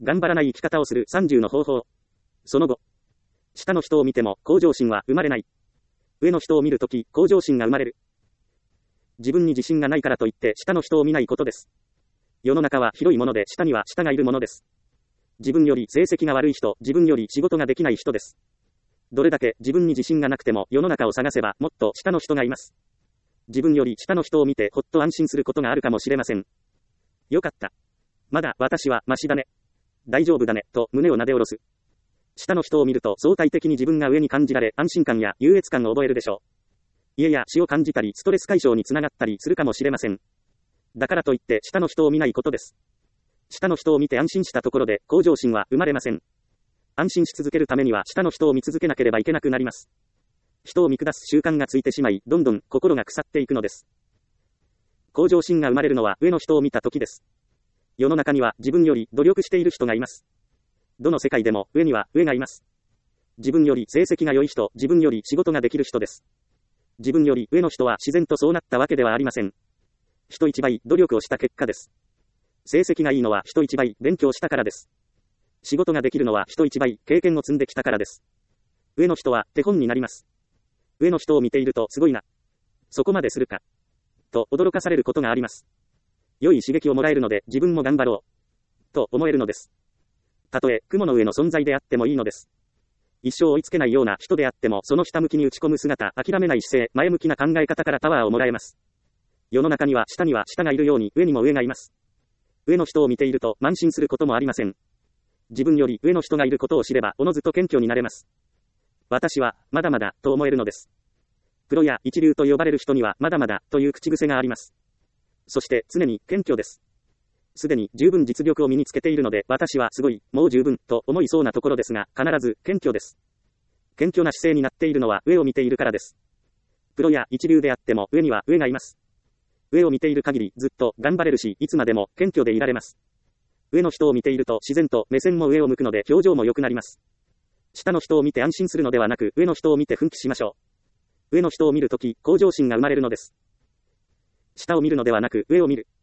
頑張らない生き方をする30の方法。その後、下の人を見ても向上心は生まれない。上の人を見るとき、向上心が生まれる。自分に自信がないからといって下の人を見ないことです。世の中は広いもので下には下がいるものです。自分より成績が悪い人、自分より仕事ができない人です。どれだけ自分に自信がなくても世の中を探せばもっと下の人がいます。自分より下の人を見てほっと安心することがあるかもしれません。よかった。まだ私はマシだね。大丈夫だね、と胸をなで下ろす。下の人を見ると相対的に自分が上に感じられ安心感や優越感を覚えるでしょう。家や死を感じたりストレス解消につながったりするかもしれません。だからといって下の人を見ないことです。下の人を見て安心したところで向上心は生まれません。安心し続けるためには下の人を見続けなければいけなくなります。人を見下す習慣がついてしまい、どんどん心が腐っていくのです。向上心が生まれるのは上の人を見た時です。世の中には自分より努力している人がいます。どの世界でも上には上がいます。自分より成績が良い人、自分より仕事ができる人です。自分より上の人は自然とそうなったわけではありません。人一倍努力をした結果です。成績がいいのは人一倍勉強したからです。仕事ができるのは人一倍経験を積んできたからです。上の人は手本になります。上の人を見ているとすごいな。そこまでするか。と驚かされることがあります。良い刺激をもらえるので自分も頑張ろう。と思えるのです。たとえ雲の上の存在であってもいいのです。一生追いつけないような人であってもそのひたむきに打ち込む姿、諦めない姿勢、前向きな考え方からパワーをもらえます。世の中には下がいるように上にも上がいます。上の人を見ていると慢心することもありません。自分より上の人がいることを知ればおのずと謙虚になれます。私はまだまだと思えるのです。プロや一流と呼ばれる人にはまだまだという口癖があります。そして常に謙虚です。すでに十分実力を身につけているので私はすごい、もう十分と思いそうなところですが必ず謙虚です。謙虚な姿勢になっているのは上を見ているからです。プロや一流であっても上には上がいます。上を見ている限りずっと頑張れるしいつまでも謙虚でいられます。上の人を見ていると自然と目線も上を向くので表情も良くなります。下の人を見て安心するのではなく上の人を見て奮起しましょう。上の人を見るとき向上心が生まれるのです。下を見るのではなく上を見る。